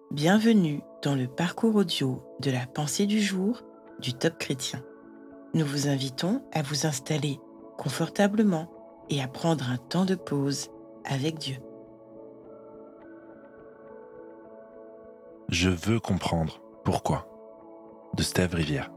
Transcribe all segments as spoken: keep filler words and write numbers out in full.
Bienvenue dans le parcours audio de la pensée du jour du Top Chrétien. Nous vous invitons à vous installer confortablement et à prendre un temps de pause avec Dieu. Je veux comprendre pourquoi. De Steve Rivière.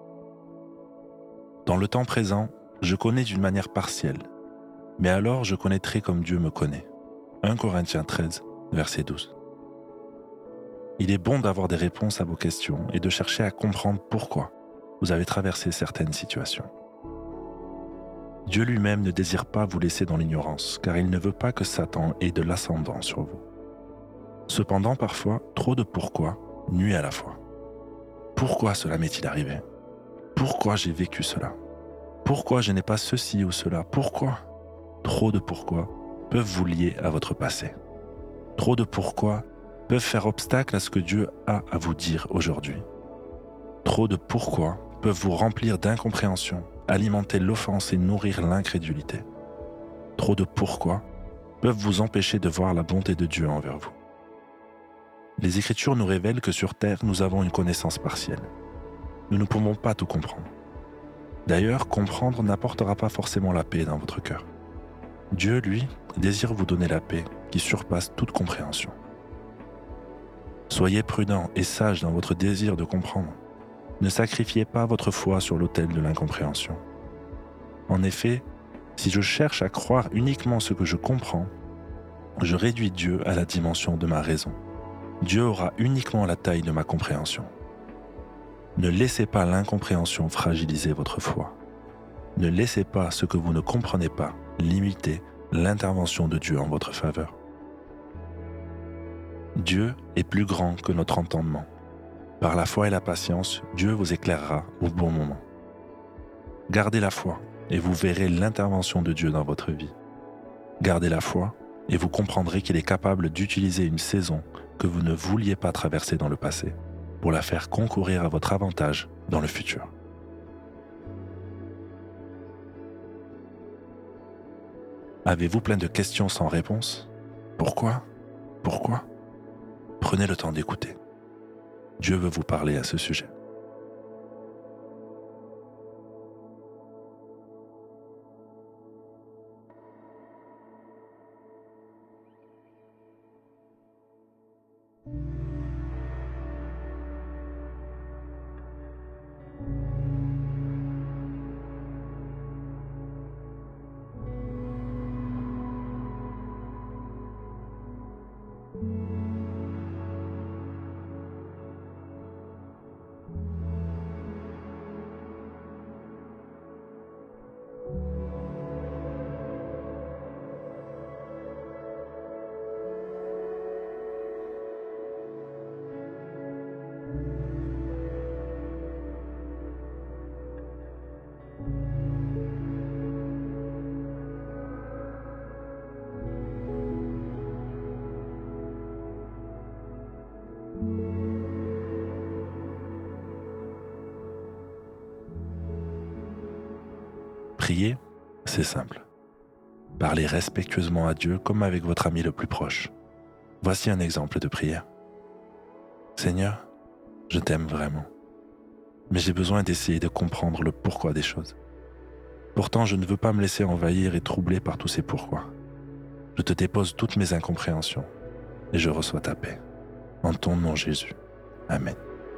Dans le temps présent, je connais d'une manière partielle, mais alors je connaîtrai comme Dieu me connaît. un Corinthiens treize, verset douze. Il est bon d'avoir des réponses à vos questions et de chercher à comprendre pourquoi vous avez traversé certaines situations. Dieu lui-même ne désire pas vous laisser dans l'ignorance, car il ne veut pas que Satan ait de l'ascendant sur vous. Cependant, parfois, trop de pourquoi nuit à la foi. Pourquoi cela m'est-il arrivé ? Pourquoi j'ai vécu cela ? Pourquoi je n'ai pas ceci ou cela ? Pourquoi ? Trop de pourquoi peuvent vous lier à votre passé. Trop de pourquoi peuvent faire obstacle à ce que Dieu a à vous dire aujourd'hui. Trop de pourquoi peuvent vous remplir d'incompréhension, alimenter l'offense et nourrir l'incrédulité. Trop de pourquoi peuvent vous empêcher de voir la bonté de Dieu envers vous. Les Écritures nous révèlent que sur terre, nous avons une connaissance partielle. Nous ne pouvons pas tout comprendre. D'ailleurs, comprendre n'apportera pas forcément la paix dans votre cœur. Dieu, lui, désire vous donner la paix qui surpasse toute compréhension. Soyez prudents et sages dans votre désir de comprendre. Ne sacrifiez pas votre foi sur l'autel de l'incompréhension. En effet, si je cherche à croire uniquement ce que je comprends, je réduis Dieu à la dimension de ma raison. Dieu aura uniquement la taille de ma compréhension. Ne laissez pas l'incompréhension fragiliser votre foi. Ne laissez pas ce que vous ne comprenez pas limiter l'intervention de Dieu en votre faveur. Dieu est plus grand que notre entendement. Par la foi et la patience, Dieu vous éclairera au bon moment. Gardez la foi et vous verrez l'intervention de Dieu dans votre vie. Gardez la foi et vous comprendrez qu'il est capable d'utiliser une saison que vous ne vouliez pas traverser dans le passé pour la faire concourir à votre avantage dans le futur. Avez-vous plein de questions sans réponse ? Pourquoi ? Pourquoi ? Prenez le temps d'écouter. Dieu veut vous parler à ce sujet. Prier, c'est simple. Parlez respectueusement à Dieu comme avec votre ami le plus proche. Voici un exemple de prière. Seigneur, je t'aime vraiment, mais j'ai besoin d'essayer de comprendre le pourquoi des choses. Pourtant, je ne veux pas me laisser envahir et troubler par tous ces pourquoi. Je te dépose toutes mes incompréhensions et je reçois ta paix. En ton nom, Jésus. Amen.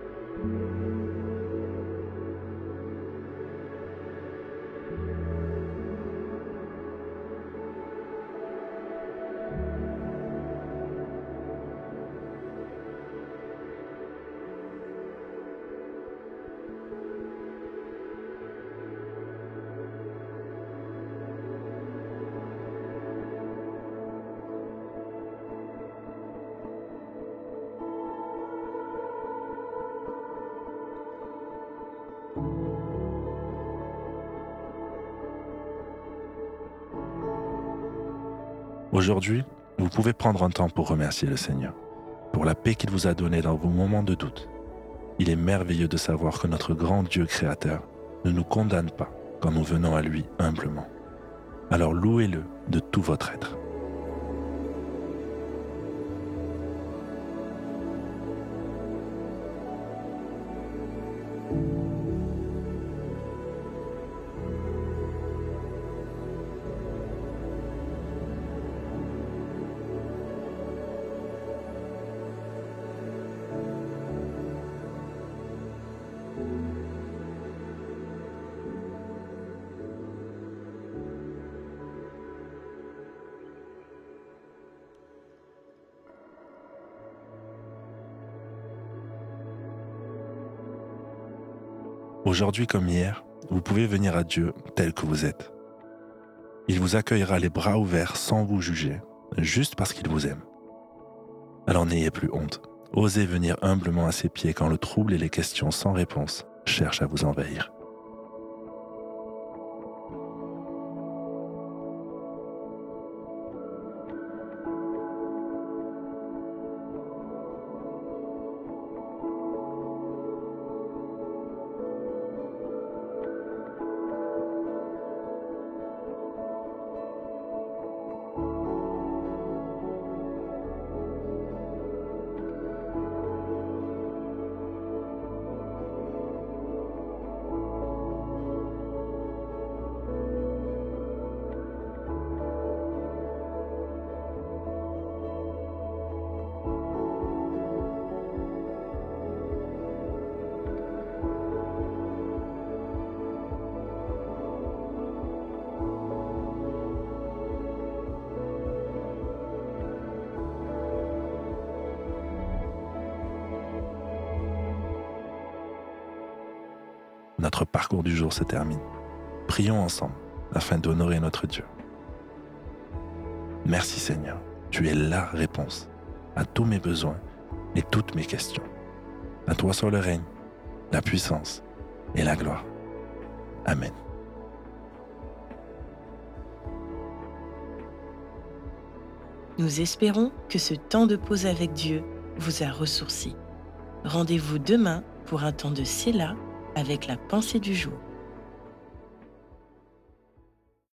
Aujourd'hui, vous pouvez prendre un temps pour remercier le Seigneur, pour la paix qu'il vous a donnée dans vos moments de doute. Il est merveilleux de savoir que notre grand Dieu créateur ne nous condamne pas quand nous venons à lui humblement. Alors louez-le de tout votre être. Aujourd'hui comme hier, vous pouvez venir à Dieu tel que vous êtes. Il vous accueillera les bras ouverts sans vous juger, juste parce qu'il vous aime. Alors n'ayez plus honte. Osez venir humblement à ses pieds quand le trouble et les questions sans réponse cherchent à vous envahir. Notre parcours du jour se termine. Prions ensemble afin d'honorer notre Dieu. Merci Seigneur, tu es la réponse à tous mes besoins et toutes mes questions. À toi soit le règne, la puissance et la gloire. Amen. Nous espérons que ce temps de pause avec Dieu vous a ressourci. Rendez-vous demain pour un temps de Séla avec la pensée du jour.